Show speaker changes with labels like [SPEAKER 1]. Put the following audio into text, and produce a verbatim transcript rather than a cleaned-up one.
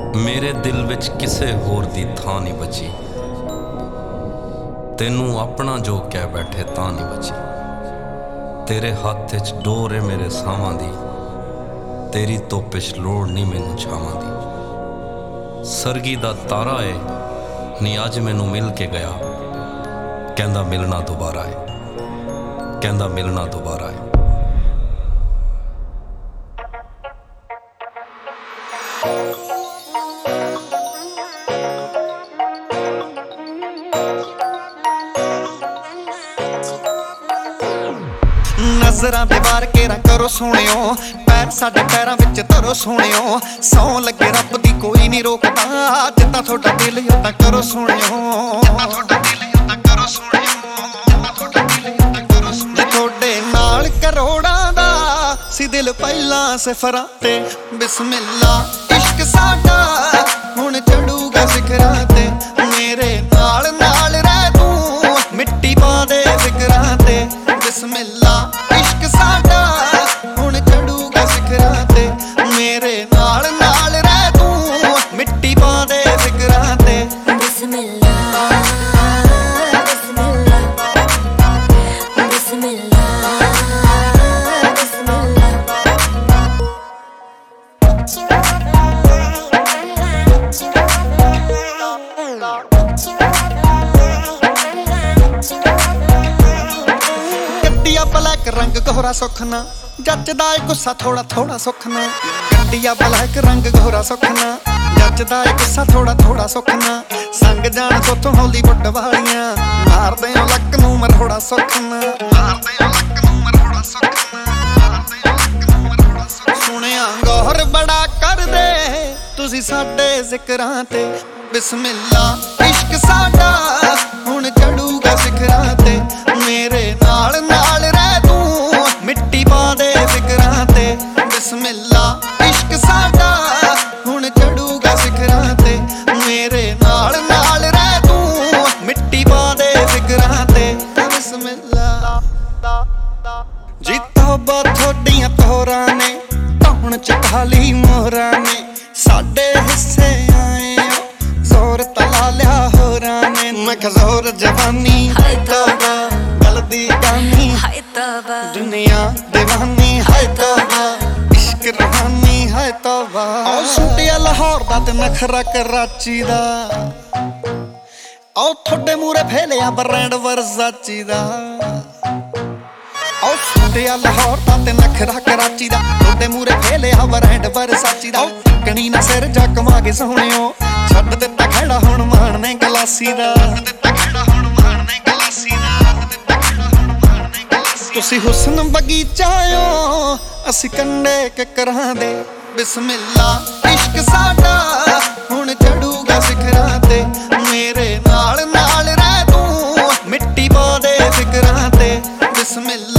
[SPEAKER 1] मेरे दिल विच किसे होर दी थां नहीं बची। तेनू अपना जो कह बैठे तां नहीं बची। तेरे हाथ च डोर है मेरे सावां दी, तेरी तोपिश लोड़ नहीं मैनू छावां दी। सरगी दा तारा है नी अज मैनू मिल के गया, कहंदा मिलना दोबारा है, कहंदा मिलना दोबारा है।
[SPEAKER 2] नजरां दे वार के रंग करो सोहणियो, पैर साडे पैरां विच धरो सोहणियो। सौ लगे रब दी कोई नहीं रोकदा, जिद्दां थोड़ा दिल उदां करो सोहणियो। जे थोड़े नाल करोड़ां दा सी दिल पहलां सिफरां ते, बिस्मिल्ला इश्क साडा हुण चढ़ूगा सिखरां ते। मेरे नाल नाल रह तूं मिट्टी पा दे फिकरां ते, बिस्मिल्ला इश्क साडा हुण चढ़ूगा सिखरां ते। मेरे नाल नाल रह तूं मिट्टी पा दे फिकरां ते,
[SPEAKER 3] बिस्मिल्ला बिस्मिल्ला बिस्मिल्ला
[SPEAKER 2] ब्लैक रंग गोरा सुखना जचदा है, गुस्सा थोड़ा थोड़ा सुखना। गड्डिया ब्लैक रंग गोरा सुखना जचदा है, गुस्सा थोड़ा थोड़ा सुखना। संग जान सोथों हॉलीवुड वालियां मारदे हो लक नूं मरोड़ा सुखना। सुनिया गौर बड़ा कर दे तुसी साडे जिकरां ते, बिस्मिल्ला इश्क साडा हुण चढ़ूगा सिखरां ते। मेरे नाल नाल रह तूं मिट्टी पा दे फिकरां ते, बिस्मिल्ला इश्क साडा हुण चढ़ूगा सिखरां ते। मेरे नाल नाल रह तूं मिट्टी पा दे फिकरां ते, बिस्मिल्ला। जी तौबा थोड़ियां तोरां ने धौण च खाली मोहरां ने, साडे हिस्से आए जोर तला लिया होरां ने। मैं जोर जवानी है तौबा गलदी गानी
[SPEAKER 3] हाय तौबा,
[SPEAKER 2] दुनिया दीवानी है तौबा, इश्क रूहानी है तौबा। ओ सुटिया लाहौर दा ते नखरा कराची दा, ओ थोड़े मूरे फैलिया ब्रांड वर्साची दा। ओ सुटिया लाहौर दा ते नखरा कराची दा, थोड़े मूरे फैलिया ब्रांड वर्साची दा। कणी ना सिर जा कमा के सोहणियो, छड्ड दित्ता खड़ा हुण माणने गलासी दा। तुसी हुस्न बगीचायो असी कंडे किकरां दे, बिस्मिल्ला इश्क साडा हुण चढ़ूगा सिखरां ते। मेरे नाल नाल रह तूं मिट्टी पा दे फिकरां ते, बिस्मिल्ला।